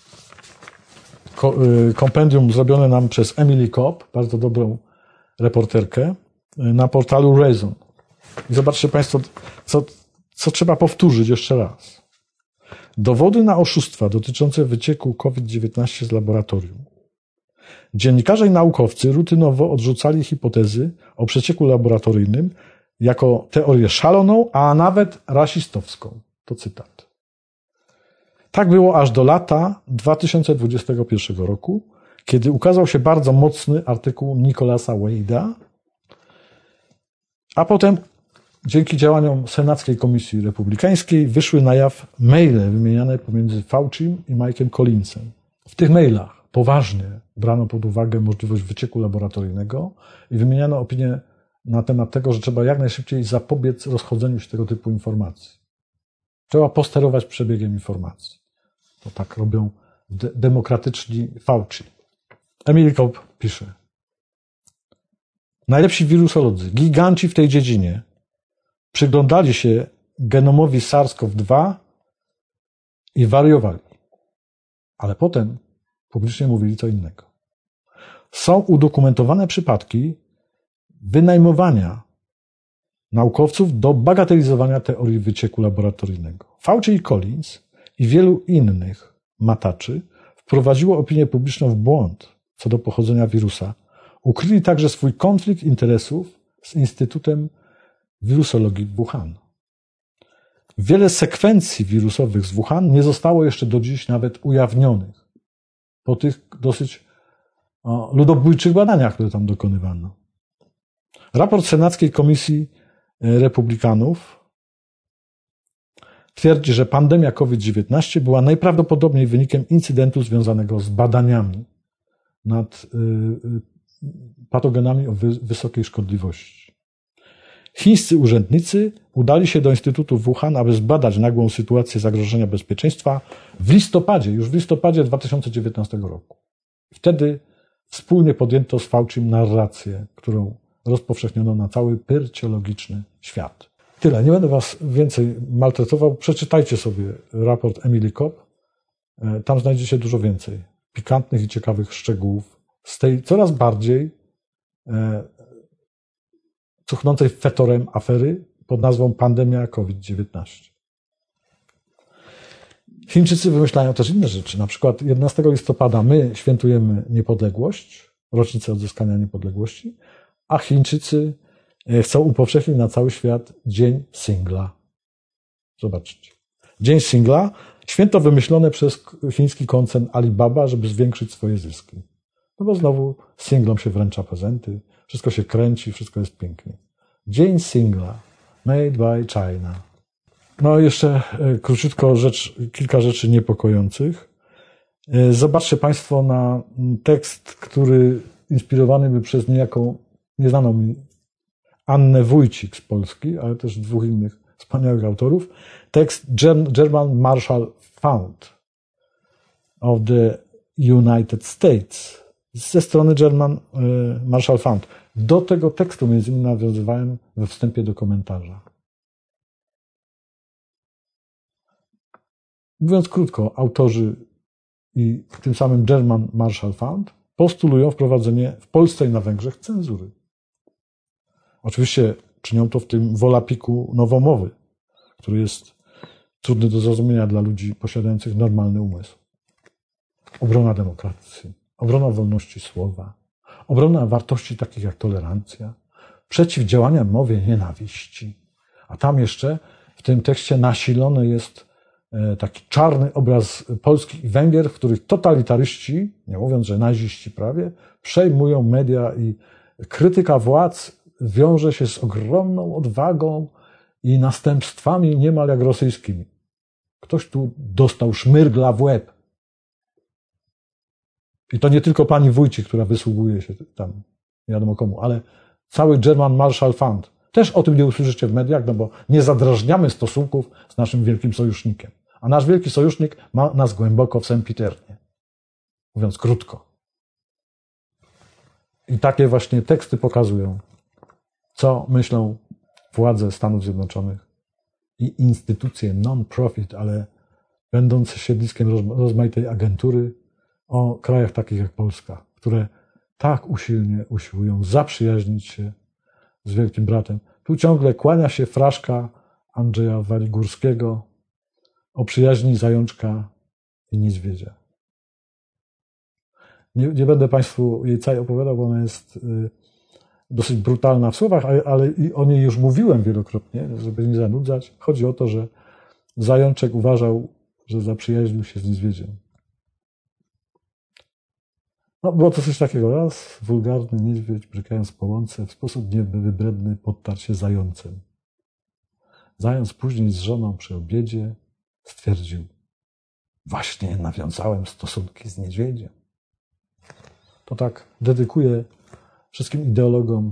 kompendium zrobione nam przez Emily Kopp, bardzo dobrą reporterkę, na portalu Reason. I zobaczcie Państwo, co trzeba powtórzyć jeszcze raz. Dowody na oszustwa dotyczące wycieku COVID-19 z laboratorium. Dziennikarze i naukowcy rutynowo odrzucali hipotezy o przecieku laboratoryjnym jako teorię szaloną, a nawet rasistowską. To cytat. Tak było aż do lata 2021 roku, kiedy ukazał się bardzo mocny artykuł Nicolasa Wade'a, a potem dzięki działaniom Senackiej Komisji Republikańskiej wyszły na jaw maile wymieniane pomiędzy Fauci'm i Mike'em Collinsem. W tych mailach poważnie brano pod uwagę możliwość wycieku laboratoryjnego i wymieniano opinie na temat tego, że trzeba jak najszybciej zapobiec rozchodzeniu się tego typu informacji. Trzeba posterować przebiegiem informacji. To tak robią demokratyczni Fauci. Emily Kopp pisze. Najlepsi wirusolodzy, giganci w tej dziedzinie, przyglądali się genomowi SARS-CoV-2 i wariowali. Ale potem publicznie mówili co innego. Są udokumentowane przypadki wynajmowania naukowców do bagatelizowania teorii wycieku laboratoryjnego. Fauci i Collins i wielu innych mataczy wprowadziło opinię publiczną w błąd co do pochodzenia wirusa. Ukryli także swój konflikt interesów z Instytutem Wirusologii w Wuhan. Wiele sekwencji wirusowych z Wuhan nie zostało jeszcze do dziś nawet ujawnionych po tych dosyć ludobójczych badaniach, które tam dokonywano. Raport Senackiej Komisji Republikanów twierdzi, że pandemia COVID-19 była najprawdopodobniej wynikiem incydentu związanego z badaniami nad patogenami o wysokiej szkodliwości. Chińscy urzędnicy udali się do Instytutu w Wuhan, aby zbadać nagłą sytuację zagrożenia bezpieczeństwa już w listopadzie 2019 roku. Wtedy wspólnie podjęto z Fauci'm narrację, którą rozpowszechniono na cały pyrciologiczny świat. Tyle. Nie będę Was więcej maltretował. Przeczytajcie sobie raport Emily Kopp. Tam znajdziecie dużo więcej pikantnych i ciekawych szczegółów z tej coraz bardziej cuchnącej fetorem afery pod nazwą pandemia COVID-19. Chińczycy wymyślają też inne rzeczy. Na przykład 11 listopada my świętujemy niepodległość, rocznicę odzyskania niepodległości, a Chińczycy chcą upowszechnić na cały świat Dzień Singla. Zobaczcie. Dzień Singla, święto wymyślone przez chiński koncern Alibaba, żeby zwiększyć swoje zyski. No bo znowu singlom się wręcza prezenty, wszystko się kręci, wszystko jest pięknie. Dzień Singla, made by China. No jeszcze króciutko kilka rzeczy niepokojących. Zobaczcie Państwo na tekst, który inspirowany był przez niejaką, nieznaną mi Annę Wójcik z Polski, ale też dwóch innych wspaniałych autorów. Tekst German Marshall Fund of the United States ze strony German Marshall Fund. Do tego tekstu między innymi nawiązywałem we wstępie do komentarza. Mówiąc krótko, autorzy i tym samym German Marshall Fund postulują wprowadzenie w Polsce i na Węgrzech cenzury. Oczywiście czynią to w tym wolapiku nowomowy, który jest trudny do zrozumienia dla ludzi posiadających normalny umysł. Obrona demokracji, obrona wolności słowa, obrona wartości takich jak tolerancja, przeciwdziałania mowie nienawiści. A tam jeszcze w tym tekście nasilony jest taki czarny obraz Polski i Węgier, w których totalitaryści, nie mówiąc, że naziści prawie, przejmują media i krytyka władz wiąże się z ogromną odwagą i następstwami niemal jak rosyjskimi. Ktoś tu dostał szmyrgla w łeb. I to nie tylko pani Wójcik, która wysługuje się tam, nie wiadomo komu, ale cały German Marshall Fund. Też o tym nie usłyszycie w mediach, no bo nie zadrażniamy stosunków z naszym wielkim sojusznikiem. A nasz wielki sojusznik ma nas głęboko w sempiternie. Mówiąc krótko. I takie właśnie teksty pokazują, co myślą władze Stanów Zjednoczonych i instytucje non-profit, ale będące siedliskiem rozmaitej agentury o krajach takich jak Polska, które tak usilnie usiłują zaprzyjaźnić się z Wielkim Bratem. Tu ciągle kłania się fraszka Andrzeja Waligórskiego o przyjaźni zajączka i niedźwiedzia. Nie będę Państwu jej całej opowiadał, bo ona jest dosyć brutalna w słowach, ale i o niej już mówiłem wielokrotnie, żeby nie zanudzać. Chodzi o to, że zajączek uważał, że zaprzyjaźnił się z niedźwiedziem. No, było to coś takiego. Raz wulgarny niedźwiedź, brzykając po łące, w sposób niewybredny podtarł się zającem. Zając później z żoną przy obiedzie stwierdził: właśnie nawiązałem stosunki z niedźwiedziem. To tak dedykuję wszystkim ideologom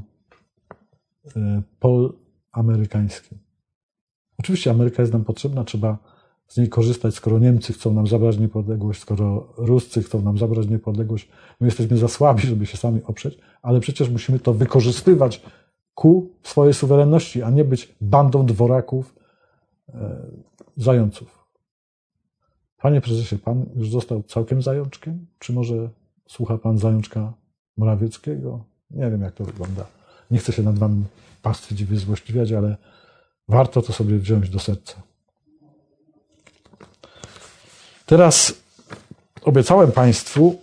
polamerykańskim. Oczywiście Ameryka jest nam potrzebna, trzeba z niej korzystać, skoro Niemcy chcą nam zabrać niepodległość, skoro Ruscy chcą nam zabrać niepodległość. My jesteśmy za słabi, żeby się sami oprzeć, ale przecież musimy to wykorzystywać ku swojej suwerenności, a nie być bandą dworaków, zająców. Panie prezesie, pan już został całkiem zajączkiem? Czy może słucha pan zajączka Morawieckiego? Nie wiem, jak to wygląda. Nie chcę się nad wami pastwić i wyzłośliwiać, ale warto to sobie wziąć do serca. Teraz obiecałem Państwu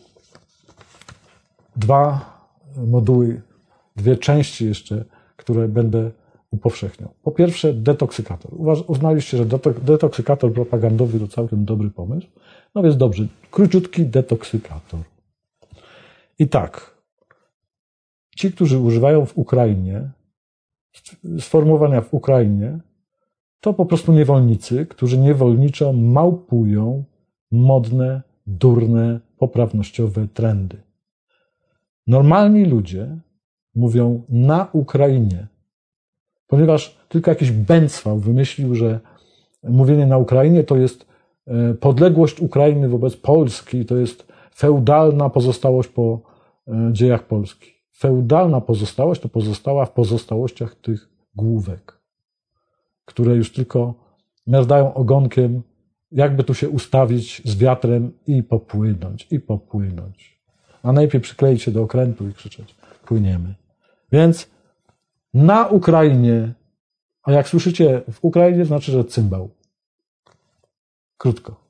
2 moduły, 2 części jeszcze, które będę upowszechniał. Po pierwsze, detoksykator. Uznaliście, że detoksykator propagandowy to całkiem dobry pomysł. No więc dobrze, króciutki detoksykator. I tak, ci, którzy używają w Ukrainie, sformułowania w Ukrainie, to po prostu niewolnicy, którzy niewolniczo małpują modne, durne, poprawnościowe trendy. Normalni ludzie mówią na Ukrainie, ponieważ tylko jakiś bęcwał wymyślił, że mówienie na Ukrainie to jest podległość Ukrainy wobec Polski, to jest feudalna pozostałość po dziejach Polski. Feudalna pozostałość to pozostała w pozostałościach tych główek, które już tylko merdają ogonkiem, jakby tu się ustawić z wiatrem i popłynąć. A najpierw przykleić się do okrętu i krzyczeć: płyniemy. Więc na Ukrainie, a jak słyszycie w Ukrainie, znaczy, że cymbał. Krótko.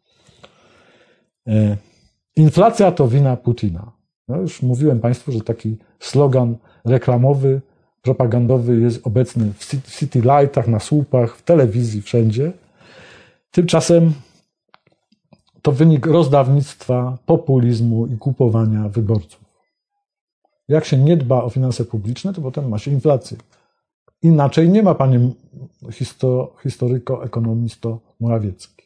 Inflacja to wina Putina. No już mówiłem Państwu, że taki slogan reklamowy, propagandowy jest obecny w City Lightach, na słupach, w telewizji, wszędzie. Tymczasem to wynik rozdawnictwa, populizmu i kupowania wyborców. Jak się nie dba o finanse publiczne, to potem ma się inflację. Inaczej nie ma, panie historyko, ekonomisto Morawiecki.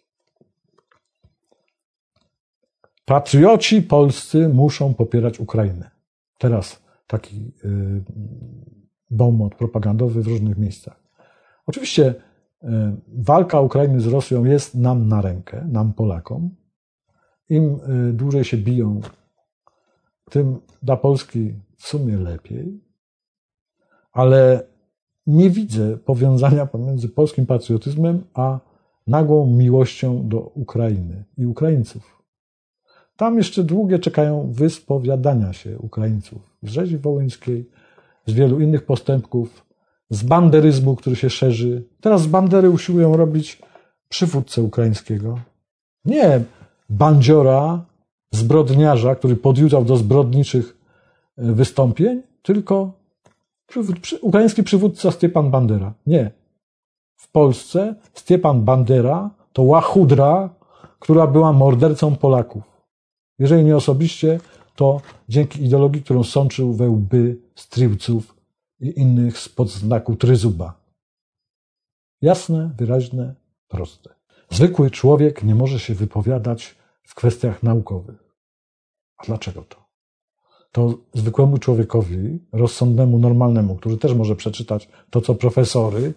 Patrioci polscy muszą popierać Ukrainę. Teraz taki bonmot propagandowy w różnych miejscach. Oczywiście walka Ukrainy z Rosją jest nam na rękę, nam Polakom. Im dłużej się biją, tym dla Polski w sumie lepiej. Ale nie widzę powiązania pomiędzy polskim patriotyzmem a nagłą miłością do Ukrainy i Ukraińców. Tam jeszcze długie czekają wyspowiadania się Ukraińców z rzezi wołyńskiej, z wielu innych postępków, z banderyzmu, który się szerzy. Teraz z bandery usiłują robić przywódcę ukraińskiego. Nie bandziora, zbrodniarza, który podjudzał do zbrodniczych wystąpień, tylko ukraiński przywódca Stjepan Bandera. Nie. W Polsce Stjepan Bandera to łachudra, która była mordercą Polaków. Jeżeli nie osobiście, to dzięki ideologii, którą sączył we łby striwców i innych spod znaku tryzuba. Jasne, wyraźne, proste. Zwykły człowiek nie może się wypowiadać w kwestiach naukowych. A dlaczego to? To zwykłemu człowiekowi, rozsądnemu, normalnemu, który też może przeczytać to, co profesory,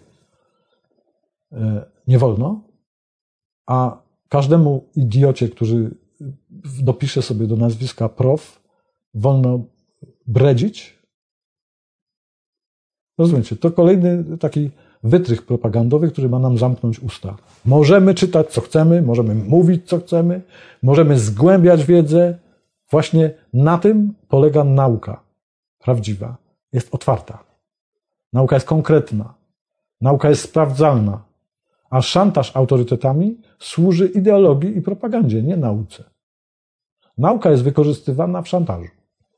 nie wolno, a każdemu idiocie, który dopisze sobie do nazwiska prof, wolno bredzić. Rozumiecie? To kolejny taki wytrych propagandowy, który ma nam zamknąć usta. Możemy czytać, co chcemy, możemy mówić, co chcemy, możemy zgłębiać wiedzę. Właśnie na tym polega nauka prawdziwa. Jest otwarta. Nauka jest konkretna. Nauka jest sprawdzalna. A szantaż autorytetami służy ideologii i propagandzie, nie nauce. Nauka jest wykorzystywana w szantażu.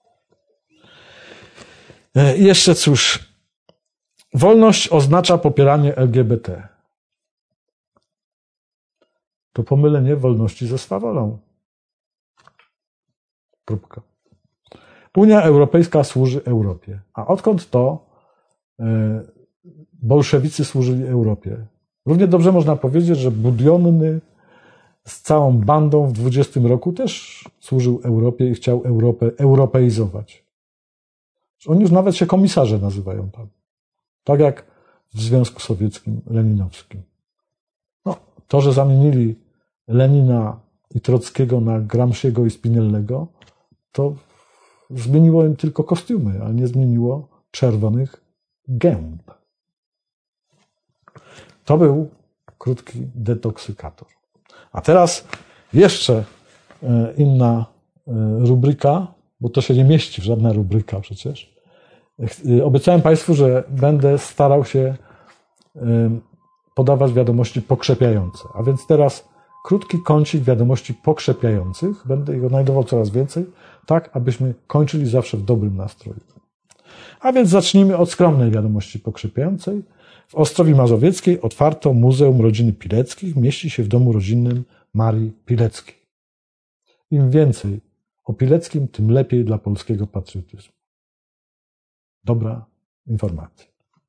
I jeszcze cóż, wolność oznacza popieranie LGBT. To pomylenie wolności ze swawolą. Kropka. Unia Europejska służy Europie. A odkąd to bolszewicy służyli Europie? Równie dobrze można powiedzieć, że Budionny z całą bandą w 20 roku też służył Europie i chciał Europę europeizować. Oni już nawet się komisarze nazywają tam. Tak jak w Związku Sowieckim, leninowskim. No, to, że zamienili Lenina i Trockiego na Gramsciego i Spinellego, to zmieniło im tylko kostiumy, ale nie zmieniło czerwonych gęb. To był krótki detoksykator. A teraz jeszcze inna rubryka, bo to się nie mieści w żadna rubryka przecież. Obiecałem Państwu, że będę starał się podawać wiadomości pokrzepiające. A więc teraz krótki kącik wiadomości pokrzepiających. Będę ich znajdował coraz więcej, tak abyśmy kończyli zawsze w dobrym nastroju. A więc zacznijmy od skromnej wiadomości pokrzepiającej. W Ostrowi Mazowieckiej otwarto Muzeum Rodziny Pileckich. Mieści się w domu rodzinnym Marii Pileckiej. Im więcej o Pileckim, tym lepiej dla polskiego patriotyzmu. Dobra informacja.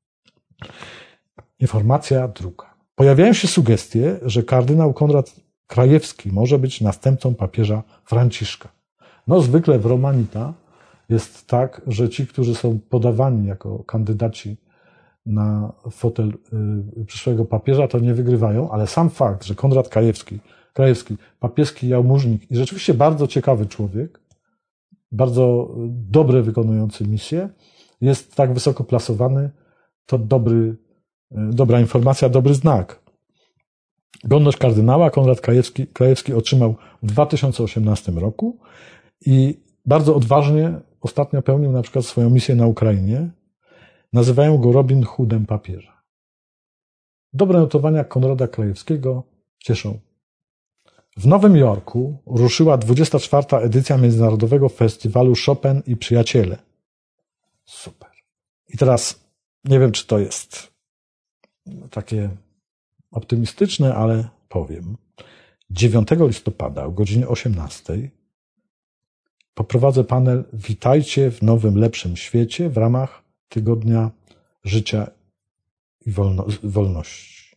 Informacja druga. Pojawiają się sugestie, że kardynał Konrad Krajewski może być następcą papieża Franciszka. No zwykle w Romanita jest tak, że ci, którzy są podawani jako kandydaci na fotel przyszłego papieża, to nie wygrywają, ale sam fakt, że Konrad Krajewski, papieski jałmużnik i rzeczywiście bardzo ciekawy człowiek, bardzo dobre wykonujący misję, jest tak wysoko plasowany, to dobra informacja, dobry znak. Godność kardynała Konrad Krajewski otrzymał w 2018 roku i bardzo odważnie ostatnio pełnił na przykład swoją misję na Ukrainie. Nazywają go Robin Hoodem papieża. Dobre notowania Konrada Krajewskiego cieszą. W Nowym Jorku ruszyła 24. edycja Międzynarodowego Festiwalu Chopin i Przyjaciele. Super. I teraz nie wiem, czy to jest takie optymistyczne, ale powiem. 9 listopada o godzinie 18 poprowadzę panel Witajcie w nowym, lepszym świecie w ramach Tygodnia Życia i Wolności.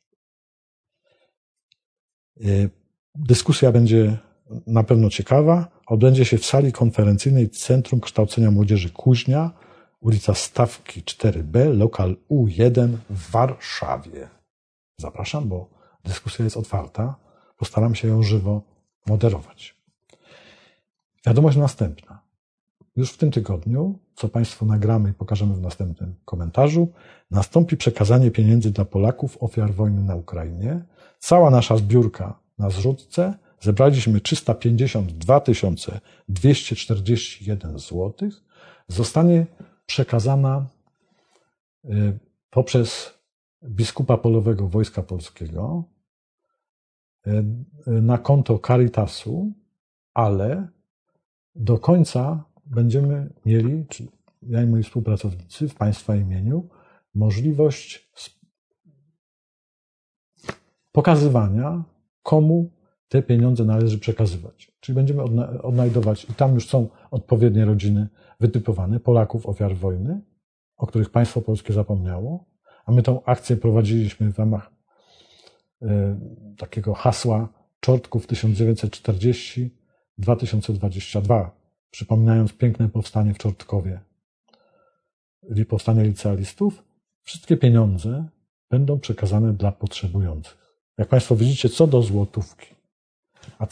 Dyskusja będzie na pewno ciekawa. Odbędzie się w sali konferencyjnej Centrum Kształcenia Młodzieży Kuźnia, ulica Stawki 4B, lokal U1 w Warszawie. Zapraszam, bo dyskusja jest otwarta. Postaram się ją żywo moderować. Wiadomość następna. Już w tym tygodniu, co Państwu nagramy i pokażemy w następnym komentarzu, nastąpi przekazanie pieniędzy dla Polaków, ofiar wojny na Ukrainie. Cała nasza zbiórka na zrzutce. Zebraliśmy 352 241 zł. Zostanie przekazana poprzez biskupa polowego Wojska Polskiego na konto Caritasu, ale do końca będziemy mieli, czy ja i moi współpracownicy w Państwa imieniu, możliwość pokazywania, komu te pieniądze należy przekazywać. Czyli będziemy odnajdować, i tam już są odpowiednie rodziny wytypowane, Polaków ofiar wojny, o których państwo polskie zapomniało, a my tą akcję prowadziliśmy w ramach takiego hasła Czortków 1940-2022, przypominając piękne powstanie w Czortkowie, powstanie licealistów. Wszystkie pieniądze będą przekazane dla potrzebujących. Jak Państwo widzicie, co do złotówki. A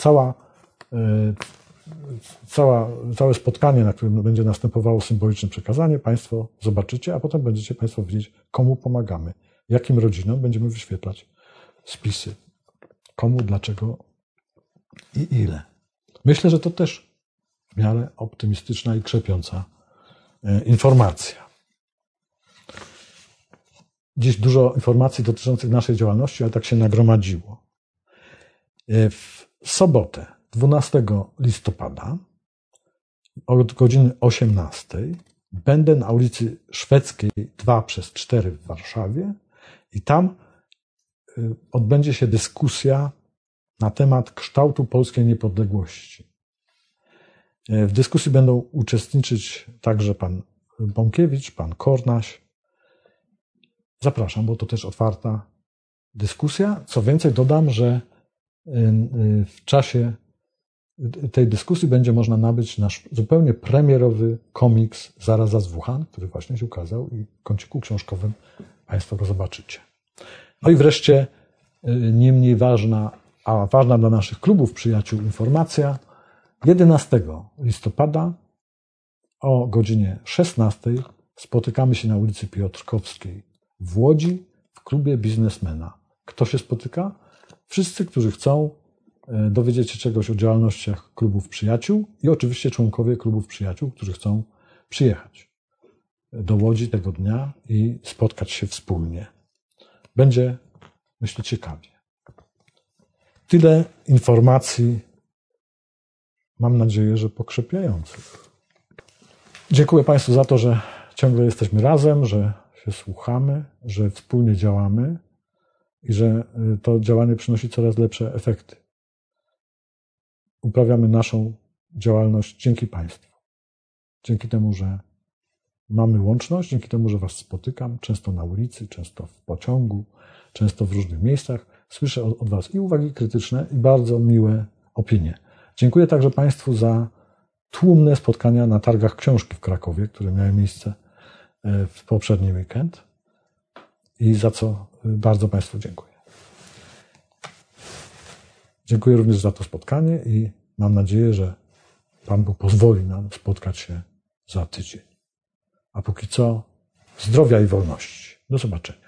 całe spotkanie, na którym będzie następowało symboliczne przekazanie, Państwo zobaczycie, a potem będziecie Państwo wiedzieć, komu pomagamy, jakim rodzinom będziemy wyświetlać spisy, komu, dlaczego i ile. Myślę, że to też w miarę optymistyczna i krzepiąca informacja. Dziś dużo informacji dotyczących naszej działalności, ale tak się nagromadziło. W sobotę, 12 listopada, od godziny 18 będę na ulicy Szwedzkiej 2/4 w Warszawie i tam odbędzie się dyskusja na temat kształtu polskiej niepodległości. W dyskusji będą uczestniczyć także pan Bąkiewicz, pan Kornaś. Zapraszam, bo to też otwarta dyskusja. Co więcej, dodam, że w czasie tej dyskusji będzie można nabyć nasz zupełnie premierowy komiks Zaraza z Wuhan, który właśnie się ukazał i w kąciku książkowym Państwo go zobaczycie. No i wreszcie nie mniej ważna, a ważna dla naszych klubów przyjaciół informacja. 11 listopada o godzinie 16 spotykamy się na ulicy Piotrkowskiej w Łodzi w klubie biznesmena. Kto się spotyka? Wszyscy, którzy chcą dowiedzieć się czegoś o działalnościach klubów przyjaciół i oczywiście członkowie klubów przyjaciół, którzy chcą przyjechać do Łodzi tego dnia i spotkać się wspólnie. Będzie, myślę, ciekawie. Tyle informacji, mam nadzieję, że pokrzepiających. Dziękuję Państwu za to, że ciągle jesteśmy razem, że się słuchamy, że wspólnie działamy i że to działanie przynosi coraz lepsze efekty. Uprawiamy naszą działalność dzięki Państwu. Dzięki temu, że mamy łączność, dzięki temu, że Was spotykam, często na ulicy, często w pociągu, często w różnych miejscach. Słyszę od Was i uwagi krytyczne, i bardzo miłe opinie. Dziękuję także Państwu za tłumne spotkania na targach książki w Krakowie, które miały miejsce w poprzedni weekend i za co bardzo Państwu dziękuję. Dziękuję również za to spotkanie i mam nadzieję, że Pan Bóg pozwoli nam spotkać się za tydzień. A póki co zdrowia i wolności. Do zobaczenia.